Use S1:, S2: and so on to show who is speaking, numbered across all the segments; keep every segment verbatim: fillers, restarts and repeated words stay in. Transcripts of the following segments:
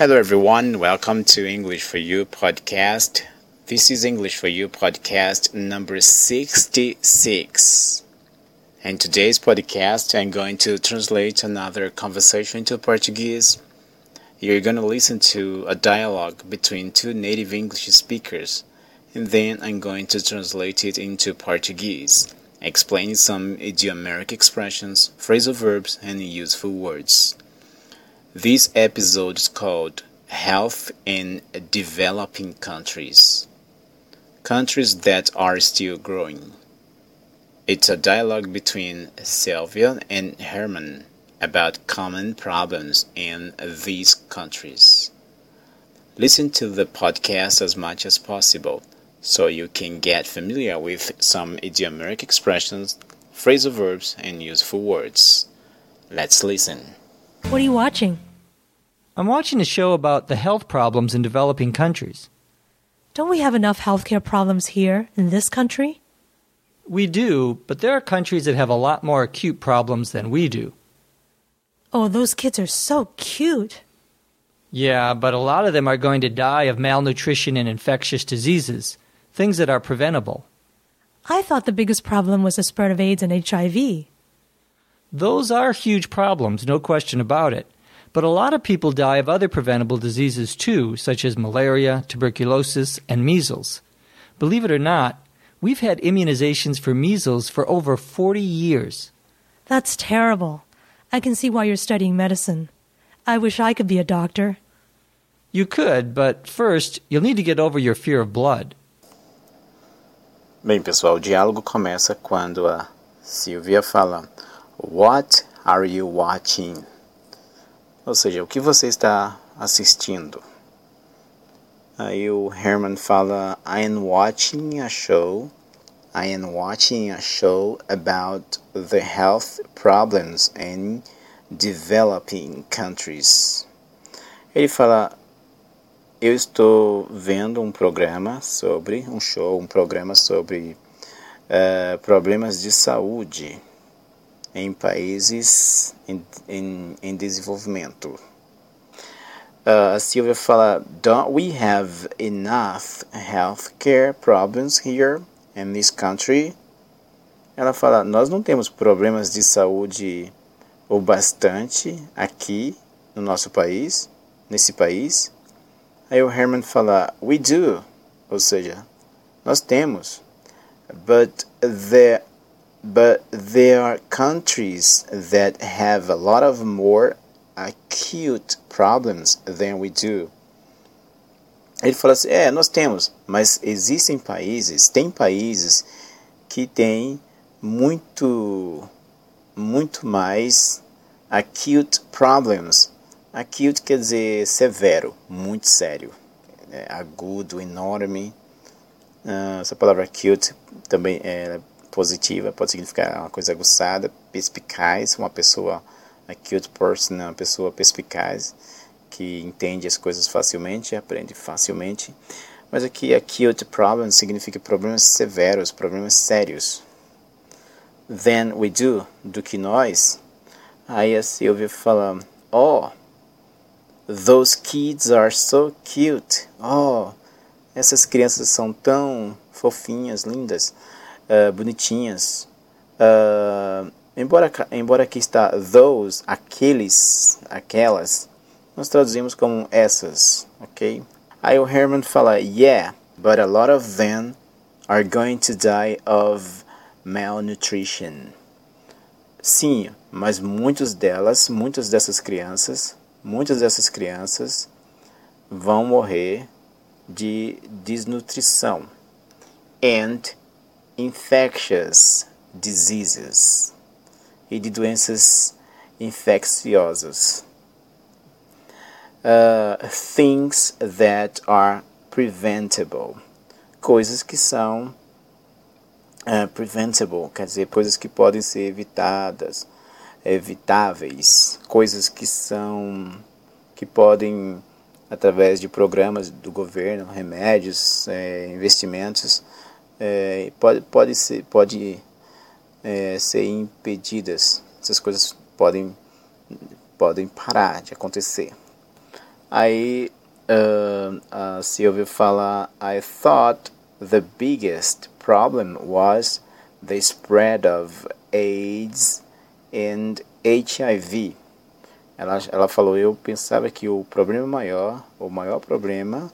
S1: Hello everyone, welcome to English for You podcast. This is English for You podcast number sixty-six. In today's podcast, I'm going to translate another conversation into Portuguese. You're going to listen to a dialogue between two native English speakers, and then I'm going to translate it into Portuguese, explaining some idiomatic expressions, phrasal verbs, and useful words. This episode is called Health in Developing Countries. Countries that are still growing. It's a dialogue between Sylvia and Herman about common problems in these countries. Listen to the podcast as much as possible so you can get familiar with some idiomatic expressions, phrasal verbs, and useful words. Let's listen.
S2: What are you watching?
S3: I'm watching a show about the health problems in developing countries.
S2: Don't we have enough healthcare problems here in this country?
S3: We do, but there are countries that have a lot more acute problems than we do.
S2: Oh, those kids are so cute.
S3: Yeah, but a lot of them are going to die of malnutrition and infectious diseases, things that are preventable.
S2: I thought the biggest problem was the spread of AIDS and H I V.
S3: Those are huge problems, no question about it. But a lot of people die of other preventable diseases too, such as malaria, tuberculosis, and measles. Believe it or not, we've had immunizations for measles for over forty years.
S2: That's terrible. I can see why you're studying medicine. I wish I could be a doctor.
S3: You could, but first, you'll need to get over your fear of blood.
S1: Bem, pessoal, o diálogo começa quando a Sylvia fala What are you watching? Ou seja, o que você está assistindo? Aí o Herman fala I am watching a show I am watching a show about the health problems in developing countries. Ele fala eu estou vendo um programa sobre um show, um programa sobre uh, problemas de saúde em países em, em, em desenvolvimento. Uh, a Sylvia fala, don't we have enough healthcare problems here in this country? Ela fala, nós não temos problemas de saúde o bastante aqui no nosso país, nesse país. Aí o Herman fala, we do, ou seja, nós temos, but the But there are countries that have a lot of more acute problems than we do. Ele fala assim, é, nós temos, mas existem países, tem países que têm muito, muito mais acute problems. Acute quer dizer severo, muito sério, é, agudo, enorme. Uh, essa palavra acute também é positiva, pode significar uma coisa aguçada, perspicaz, uma pessoa, acute person, uma pessoa perspicaz, que entende as coisas facilmente, aprende facilmente. Mas aqui, acute problem significa problemas severos, problemas sérios. Then we do, do que nós. Aí a Sylvia fala, oh, those kids are so cute. Oh, essas crianças são tão fofinhas, lindas. Uh, bonitinhas. Uh, embora, embora aqui está those, aqueles, aquelas, nós traduzimos como essas, ok? Aí o Herman fala, yeah, but a lot of them are going to die of malnutrition. Sim, mas muitas delas, muitas dessas crianças, muitas dessas crianças vão morrer de desnutrição. And infectious diseases e de doenças infecciosas. Uh, things that are preventable. Coisas que são uh, preventable, quer dizer, coisas que podem ser evitadas, evitáveis, coisas que são, que podem, através de programas do governo, remédios, é, investimentos, É, pode, pode, ser, pode é, ser impedidas. Essas coisas podem, podem parar de acontecer. Aí uh, a Sylvia fala, I thought the biggest problem was the spread of AIDS and H I V. Ela, ela falou, eu pensava que o problema maior, o maior problema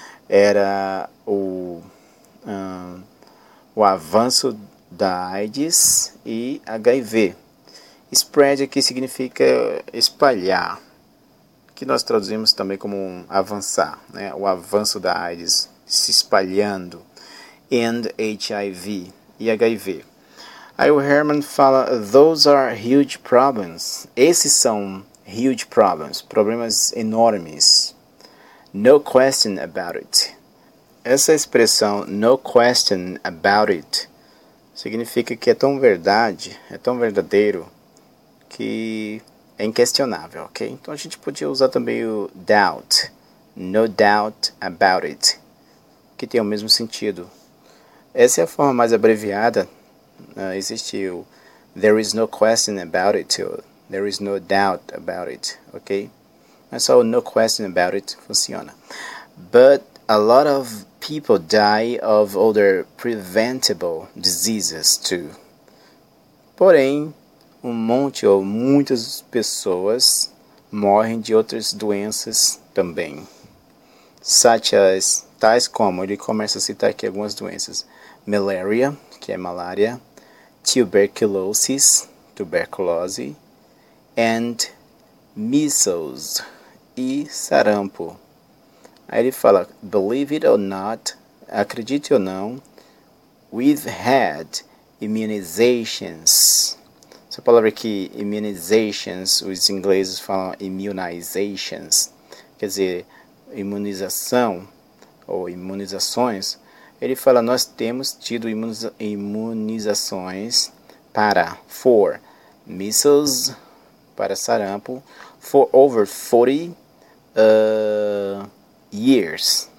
S1: era o, um, o avanço da AIDS e H I V. Spread aqui significa espalhar, que nós traduzimos também como um avançar, né? O avanço da AIDS se espalhando, and H I V e H I V. Aí o Herman fala, those are huge problems. Esses são huge problems, problemas enormes. No question about it. Essa expressão, no question about it, significa que é tão verdade, é tão verdadeiro, que é inquestionável, ok? Então a gente podia usar também o doubt, no doubt about it, que tem o mesmo sentido. Essa é a forma mais abreviada. Uh, existe o there is no question about it, or there is no doubt about it, ok? Mas só o no question about it funciona. But a lot of people die of other preventable diseases too. Porém, um monte ou muitas pessoas morrem de outras doenças também. Such as, tais como, ele começa a citar aqui algumas doenças. Malaria, que é malária. Tuberculosis, tuberculose. And measles, e sarampo. Aí ele fala, believe it or not, acredite ou não, we've had immunizations. Essa palavra aqui, immunizations, os ingleses falam immunizations, quer dizer, imunização ou imunizações. Ele fala, nós temos tido imuniza- imunizações para, for, measles, para sarampo, for over forty uh, years.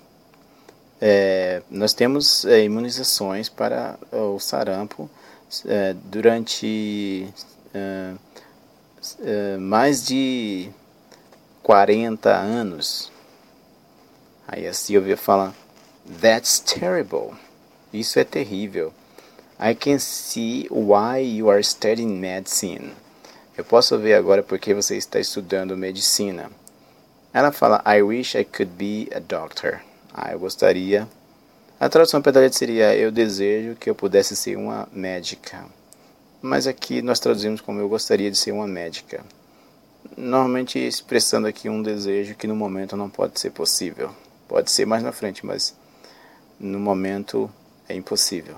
S1: É, nós temos é, imunizações para o sarampo é, durante é, é, mais de quarenta anos. Aí a Sylvia fala, that's terrible. Isso é terrível. I can see why you are studying medicine. Eu posso ver agora porque você está estudando medicina. Ela fala, I wish I could be a doctor. Ah, eu gostaria. A tradução pedalete seria, eu desejo que eu pudesse ser uma médica. Mas aqui nós traduzimos como eu gostaria de ser uma médica. Normalmente expressando aqui um desejo que no momento não pode ser possível. Pode ser mais na frente, mas no momento é impossível.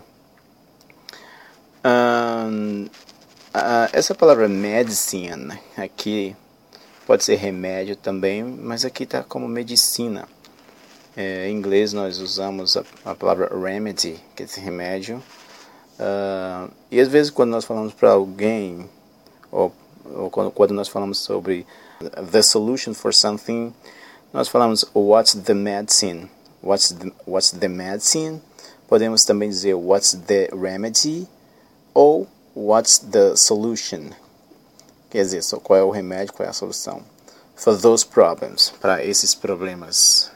S1: Um, uh, essa palavra medicine aqui pode ser remédio também, mas aqui está como medicina. É, em inglês nós usamos a, a palavra remedy, que é esse remédio. Uh, e às vezes quando nós falamos para alguém, ou, ou quando, quando nós falamos sobre the solution for something, nós falamos what's the medicine? What's the, what's the medicine? Podemos também dizer what's the remedy? Ou what's the solution? Quer dizer, qual é o remédio, qual é a solução? For those problems, para esses problemas.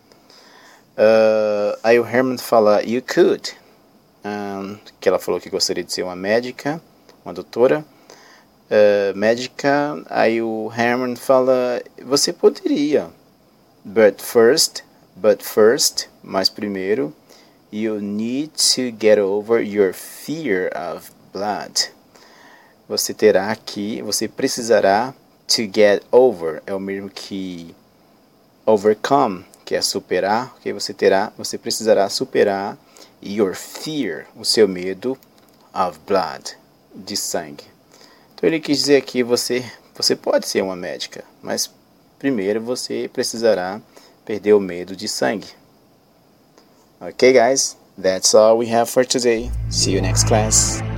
S1: Uh, aí o Herman fala, you could. Um, que ela falou que gostaria de ser uma médica, uma doutora. Uh, médica, aí o Herman fala, você poderia. But first, but first, mas primeiro, you need to get over your fear of blood. Você terá que, você precisará to get over, é o mesmo que overcome, que é superar, que você terá, você precisará superar your fear, o seu medo of blood, de sangue. Então ele quis dizer aqui, você, você pode ser uma médica, mas primeiro você precisará perder o medo de sangue. Okay guys, that's all we have for today. See you next class.